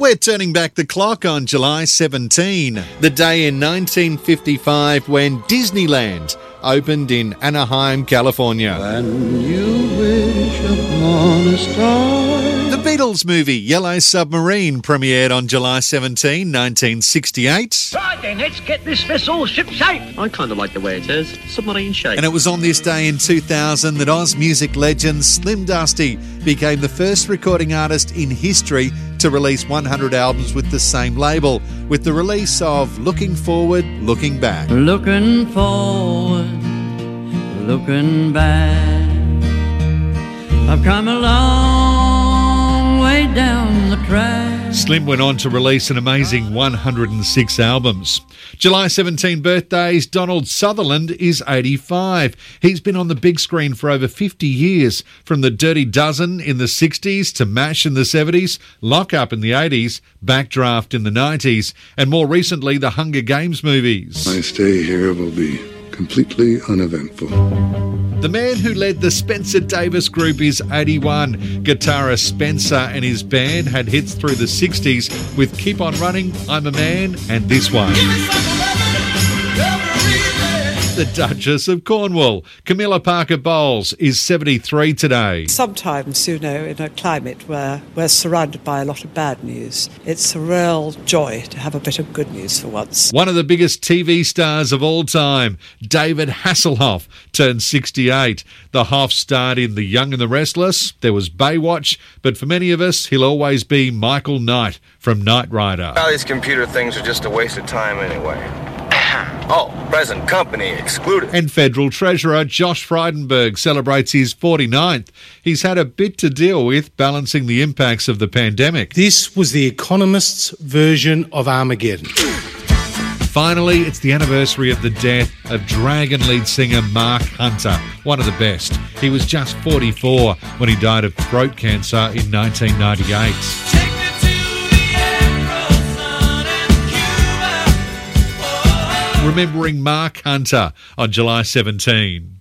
We're turning back the clock on July 17, the day in 1955 when Disneyland opened in Anaheim, California. When you wish upon a star. The Beatles movie Yellow Submarine premiered on July 17, 1968. Right then, let's get this vessel ship-shape. I kind of like the way it is. Submarine shape. And it was on this day in 2000 that Oz music legend Slim Dusty became the first recording artist in history to release 100 albums with the same label, with the release of Looking Forward, Looking Back. Looking forward, looking back, I've come a long way down the track. Slim went on to release an amazing 106 albums. July 17 birthdays, Donald Sutherland is 85. He's been on the big screen for over 50 years, from The Dirty Dozen in the 60s to MASH in the 70s, Lock Up in the 80s, Backdraft in the 90s, and more recently the Hunger Games movies. My stay here will be completely uneventful. The man who led the Spencer Davis Group is 81. Guitarist Spencer and his band had hits through the 60s with Keep On Running, I'm a Man, and this one. The Duchess of Cornwall, Camilla Parker Bowles, is 73 today. Sometimes, in a climate where we're surrounded by a lot of bad news, it's a real joy to have a bit of good news for once. One of the biggest TV stars of all time, David Hasselhoff, turned 68. The Hoff starred in The Young and the Restless. There was Baywatch, but for many of us, he'll always be Michael Knight from Knight Rider. All these computer things are just a waste of time anyway. Oh, present company excluded. And Federal Treasurer Josh Frydenberg celebrates his 49th. He's had a bit to deal with balancing the impacts of the pandemic. This was The Economist's version of Armageddon. Finally, it's the anniversary of the death of Dragon lead singer Mark Hunter, one of the best. He was just 44 when he died of throat cancer in 1998. Remembering Mark Hunter on July 17.